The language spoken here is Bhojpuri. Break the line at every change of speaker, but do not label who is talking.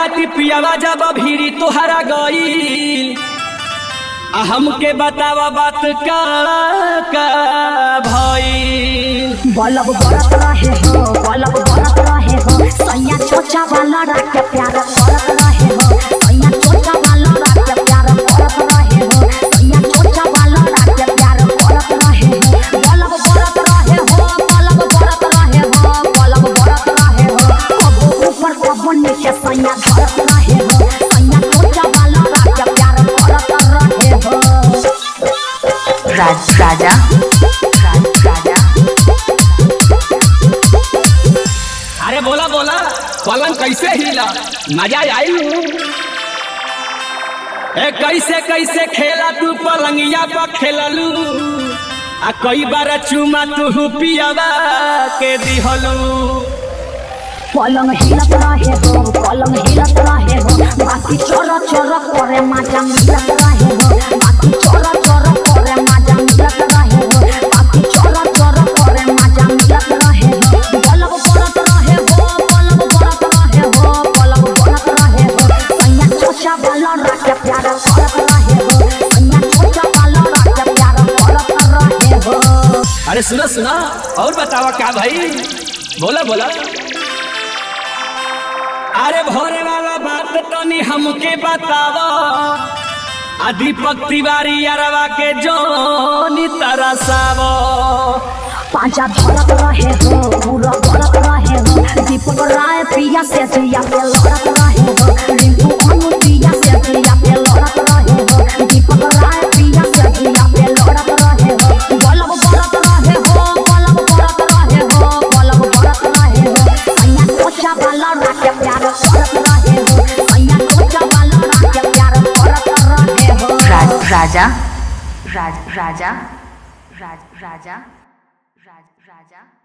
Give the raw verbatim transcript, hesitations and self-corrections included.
खाती पियावा जब भीरी तोहरा गईल आ हमके बतावा बात का का भईल।
बलब बरत रहे हो बलब बरत रहे हो सैया चोचा वाला रात के प्यार करत रहे हो सैया चोचा वाला रात के प्यार करत रहे हो सैया चोचा वाला रात के प्यार करत रहे हो। बलब बरत रहे हो बलब बरत रहे हो बलब बरत रहे हो कबो ऊपर कबो नीचे सैया धरत रहे हो सैया चोचा वाला रात के प्यार करत रहे हो।
राज राजा राज राजा
अरे बोला बोला पलंग कैसे हिला मजा आई। ए कैसे कैसे खेला तू पलंगिया पर खेललू आ कई बार चुमा तू पियावा के दिहलू।
पलंग हिलत रहे हो पलंग हिलत रहे हो बाकी चोर चोर करे मजा मिलत रहे हो बाकी चोर चोर करे मजा मिलत रहे हो बाकी चोर चोर करे मजा मिलत रहे हो। बलब बरत रहे हो बलब बरत रहे हो बलब बरत रहे हो सैया चोचा वाला रात के प्यार करत रहे हो सैया चोचा वाला रात के प्यार करत रहे हो।
अरे सुना सुना और बतावा क्या भाई बोला बोला। अरे भोरे वाला बात तनी हमके बतावा आ दीपक तिवारी अरवा के जोनी तरसावा।
पांचा धरत रहे हो पूरा भरत रहे हो दीपक राय पिया से जिया पे लड़त रहे हो रिंकू अनु पिया से जिया पे लड़त रहे हो दीपक राय पिया से जिया पे लड़त रहे हो। बलब बरत रहे हो बलब बरत रहे हो बलब बरत रहे हो सैया चोचा वाला रात के प्यार करत रहे हो सैया चोचा वाला रात के प्यार करत रहे हो।
राज राजा राज राजा राज राजा राज राजा